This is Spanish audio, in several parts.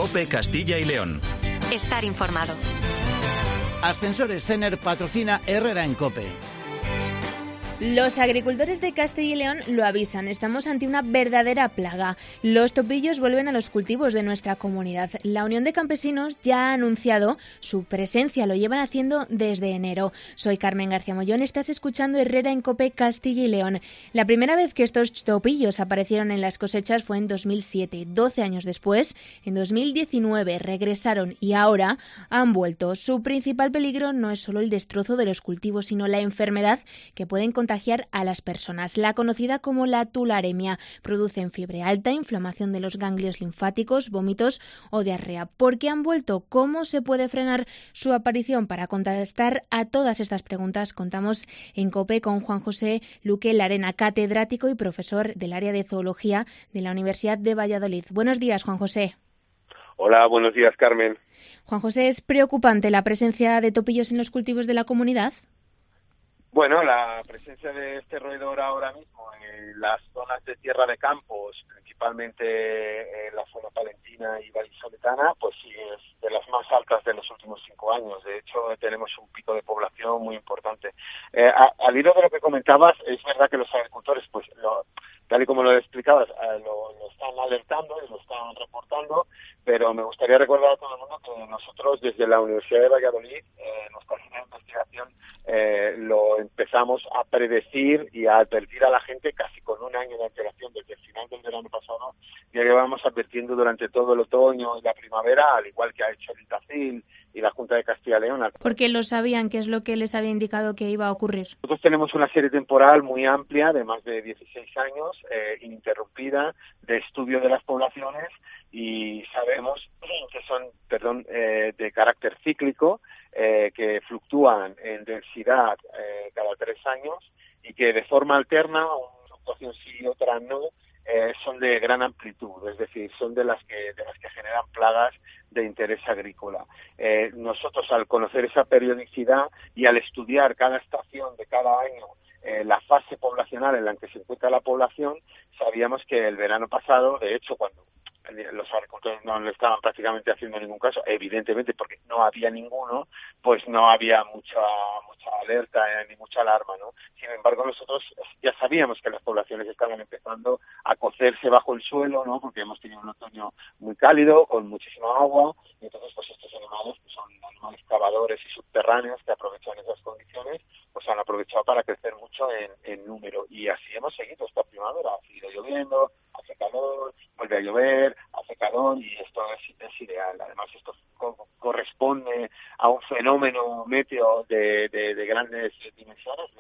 COPE Castilla y León. Estar informado. Ascensores Cener patrocina Herrera en COPE. Los agricultores de Castilla y León lo avisan, estamos ante una verdadera plaga. Los topillos vuelven a los cultivos de nuestra comunidad. La Unión de Campesinos ya ha anunciado su presencia, lo llevan haciendo desde enero. Soy Carmen García Mollón, estás escuchando Herrera en COPE Castilla y León. La primera vez que estos topillos aparecieron en las cosechas fue en 2007. 12 años después, en 2019, regresaron y ahora han vuelto. Su principal peligro no es solo el destrozo de los cultivos, sino la enfermedad que pueden contagiar a las personas. La conocida como la tularemia producen fiebre alta, inflamación de los ganglios linfáticos, vómitos o diarrea. ¿Por qué han vuelto? ¿Cómo se puede frenar su aparición? Para contestar a todas estas preguntas contamos en COPE con Juan José Luque Larena, catedrático y profesor del área de zoología de la Universidad de Valladolid. Buenos días, Juan José. Hola, buenos días, Carmen. Juan José, ¿es preocupante la presencia de topillos en los cultivos de la comunidad? Bueno, la presencia de este roedor ahora mismo en las zonas de tierra de campos, principalmente en la zona palentina y vallisoletana, pues sí es de las más altas de los últimos 5 años. De hecho, tenemos un pico de población muy importante. Al hilo de lo que comentabas, es verdad que los agricultores, pues tal y como lo explicabas, lo están alertando y lo están reportando, pero me gustaría recordar a todo el mundo que nosotros desde la Universidad de Valladolid, nuestra línea de investigación, lo empezamos a predecir y a advertir a la gente casi con un año de antelación desde el final del verano pasado. Ya llevamos advirtiendo durante todo el otoño y la primavera, al igual que ha hecho el ITACIL y la Junta de Castilla y León. Porque lo sabían, ¿qué es lo que les había indicado que iba a ocurrir? Nosotros tenemos una serie temporal muy amplia, de más de 16 años, ininterrumpida, de estudio de las poblaciones, y sabemos que son, de carácter cíclico, que fluctúan en densidad cada 3 años y que de forma alterna, una fluctuación sí y otra no, son de gran amplitud, es decir, son de las que generan plagas de interés agrícola. Nosotros, al conocer esa periodicidad y al estudiar cada estación de cada año, la fase poblacional en la que se encuentra la población, sabíamos que el verano pasado, de hecho, cuando los agricultores no le estaban prácticamente haciendo ningún caso, evidentemente porque no había ninguno, pues no había mucha alerta ni mucha alarma, ¿no? Sin embargo, nosotros ya sabíamos que las poblaciones estaban empezando a cocerse bajo el suelo, ¿no? Porque hemos tenido un otoño muy cálido, con muchísima agua, y entonces pues estos animales, que son animales cavadores y subterráneos que aprovechan esas condiciones, pues han aprovechado para crecer mucho en número, y así hemos seguido esta primavera. Ha seguido lloviendo, hace calor, vuelve a llover, hace calor, y esto es ideal. Además, esto corresponde a un fenómeno meteo de grandes dimensiones,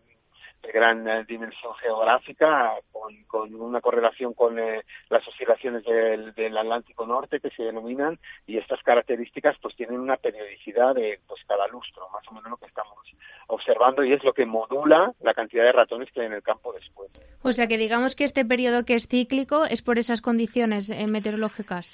de gran dimensión geográfica, con una correlación con las oscilaciones del Atlántico Norte, que se denominan, y estas características pues tienen una periodicidad de pues cada lustro, más o menos lo que estamos observando, y es lo que modula la cantidad de ratones que hay en el campo después. O sea que digamos que este periodo que es cíclico es por esas condiciones meteorológicas.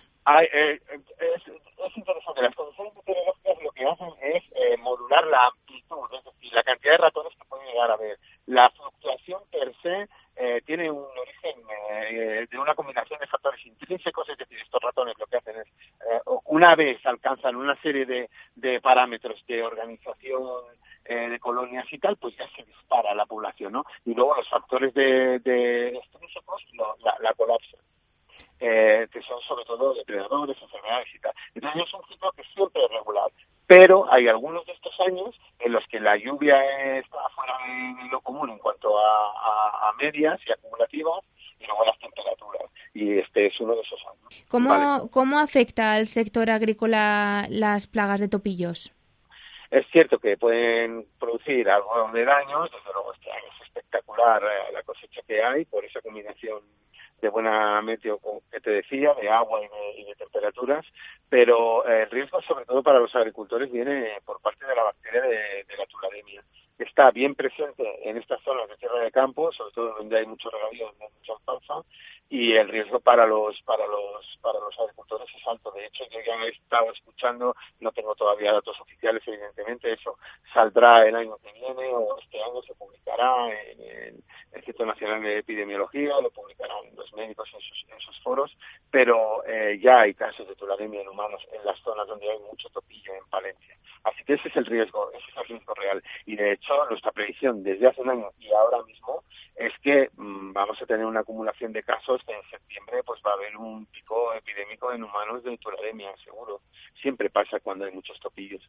Es interesante. Las condiciones meteorológicas lo que hacen es modular la amplitud, es decir, la cantidad de ratones que pueden llegar a haber. La fluctuación per se tiene un origen de una combinación de factores intrínsecos, es decir, estos ratones lo que hacen es, una vez alcanzan una serie de parámetros de organización de colonias y tal, pues ya se dispara la población, ¿no? Y luego los factores de extrínsecos la colapsan. Que son sobre todo depredadores, enfermedades y tal. Entonces es un ciclo que siempre es regular, pero hay algunos de estos años en los que la lluvia está fuera de lo común en cuanto a medias y acumulativas, y luego las temperaturas, y este es uno de esos años. ¿Cómo afecta al sector agrícola las plagas de topillos? Es cierto que pueden producir algo de daños, desde luego este año es espectacular la cosecha que hay por esa combinación de buena meteo que te decía, de agua y de temperaturas, pero el riesgo sobre todo para los agricultores viene por parte de la bacteria de la tularemia. está bien presente en estas zonas de tierra de campo, sobre todo donde hay mucho regadío, donde hay mucha alfalfa, y el riesgo para los agricultores es alto. De hecho, yo ya he estado escuchando, no tengo todavía datos oficiales, evidentemente, eso saldrá el año que viene o este año se publicará en el Instituto Nacional de Epidemiología, lo publicarán los médicos en sus foros, pero ya hay casos de tularemia en humanos en las zonas donde hay mucho topillo en Palencia. Así que ese es el riesgo real. Y de hecho, nuestra predicción desde hace un año y ahora mismo es que vamos a tener una acumulación de casos que en septiembre pues va a haber un pico epidémico en humanos de tularemia, seguro. Siempre pasa cuando hay muchos topillos.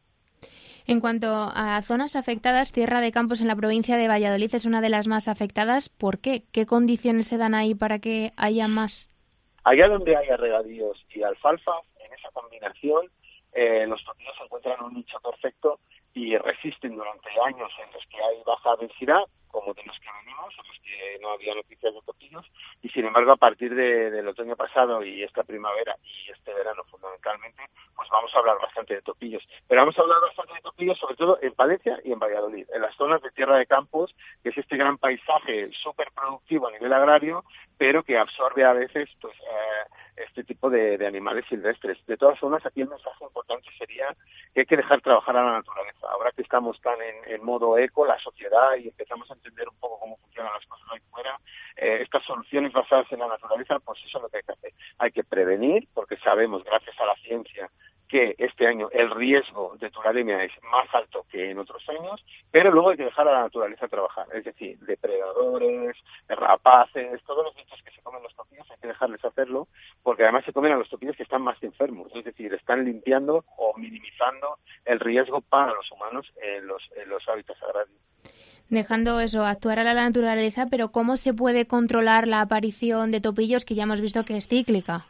En cuanto a zonas afectadas, Tierra de Campos en la provincia de Valladolid es una de las más afectadas. ¿Por qué? ¿Qué condiciones se dan ahí para que haya más? Allá donde haya regadíos y alfalfa, en esa combinación, los topillos encuentran un nicho perfecto y resisten durante años en los que hay baja densidad, como de los que venimos, en los que no había noticias de topillos, y sin embargo a partir del otoño pasado y esta primavera y este verano fundamentalmente, pues vamos a hablar bastante de topillos. Pero vamos a hablar bastante de topillos sobre todo en Palencia y en Valladolid, en las zonas de tierra de campos, que es este gran paisaje súper productivo a nivel agrario, pero que absorbe a veces pues este tipo de animales silvestres. De todas formas, aquí el mensaje importante sería que hay que dejar trabajar a la naturaleza. Ahora que estamos tan en modo eco, la sociedad, y empezamos a entender un poco cómo funcionan las cosas ahí fuera, estas soluciones basadas en la naturaleza, pues eso es lo que hay que hacer. Hay que prevenir, porque sabemos, gracias a la ciencia, que este año el riesgo de tularemia es más alto que en otros años, pero luego hay que dejar a la naturaleza trabajar, es decir, depredadores, rapaces, todos los bichos que se comen los topillos hay que dejarles hacerlo, porque además se comen a los topillos que están más enfermos, es decir, están limpiando o minimizando el riesgo para los humanos en los hábitats agrarios. Dejando eso, actuar a la naturaleza, pero ¿cómo se puede controlar la aparición de topillos que ya hemos visto que es cíclica?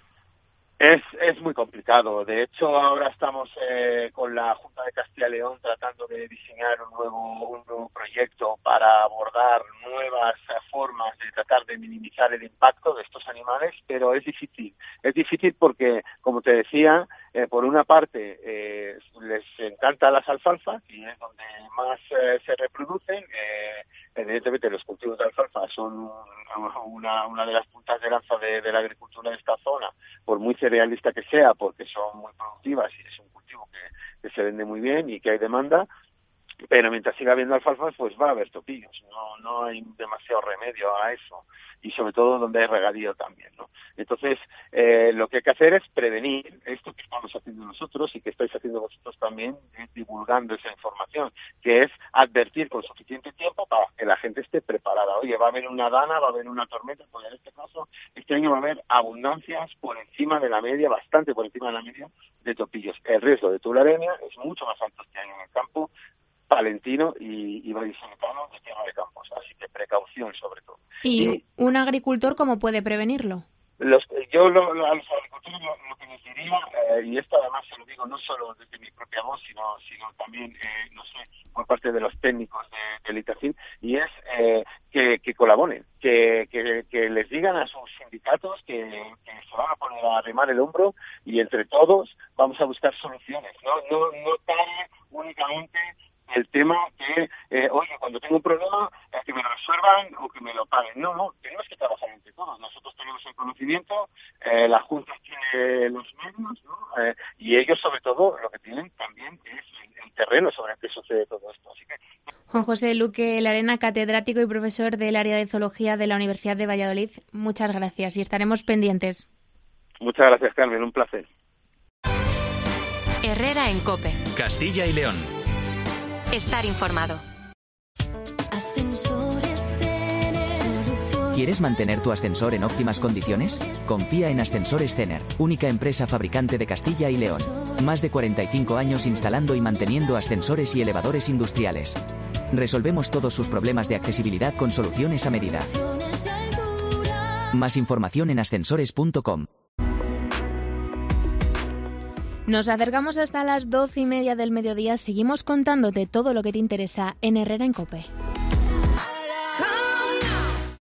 Es muy complicado. De hecho, ahora estamos con la Junta de Castilla y León tratando de diseñar un nuevo proyecto para abordar nuevas formas de tratar de minimizar el impacto de estos animales, pero es difícil. Es difícil porque, como te decía, por una parte les encantan las alfalfas y es donde más se reproducen. Evidentemente los cultivos de alfalfa son una de las puntas de lanza de la agricultura de esta zona, por muy cerealista que sea, porque son muy productivas y es un cultivo que se vende muy bien y que hay demanda. Pero mientras siga habiendo alfalfas, pues va a haber topillos. No hay demasiado remedio a eso. Y sobre todo donde hay regadío también, ¿no? Entonces, lo que hay que hacer es prevenir esto que estamos haciendo nosotros y que estáis haciendo vosotros también, divulgando esa información, que es advertir con suficiente tiempo para que la gente esté preparada. Oye, va a haber una dana, va a haber una tormenta, pues en este caso, este año va a haber abundancias por encima de la media, bastante por encima de la media de topillos. El riesgo de tularemia es mucho más alto este año en el campo palentino y vallisoletano de tierra de campos, así que precaución sobre todo. ¿Y un agricultor cómo puede prevenirlo? A los agricultores lo que les diría, y esto además se lo digo no solo desde mi propia voz, sino también, por parte de los técnicos del ITACIN, y es que colaboren, que les digan a sus sindicatos que se van a poner a remar el hombro y entre todos vamos a buscar soluciones, no tan únicamente el tema que, oye, cuando tengo un problema, que me lo resuelvan o que me lo paguen. No, tenemos que trabajar entre todos. Nosotros tenemos el conocimiento, la Junta tiene los medios, ¿no? Y ellos, sobre todo, lo que tienen también es el terreno sobre el que sucede todo esto. Así que... Juan José Luque Larena, catedrático y profesor del área de zoología de la Universidad de Valladolid, muchas gracias y estaremos pendientes. Muchas gracias, Carmen, un placer. Herrera en COPE. Castilla y León. Estar informado. ¿Quieres mantener tu ascensor en óptimas condiciones? Confía en Ascensores Cener, única empresa fabricante de Castilla y León. Más de 45 años instalando y manteniendo ascensores y elevadores industriales. Resolvemos todos sus problemas de accesibilidad con soluciones a medida. Más información en ascensores.com. Nos acercamos hasta las 12:30 del mediodía. Seguimos contándote todo lo que te interesa en Herrera en COPE.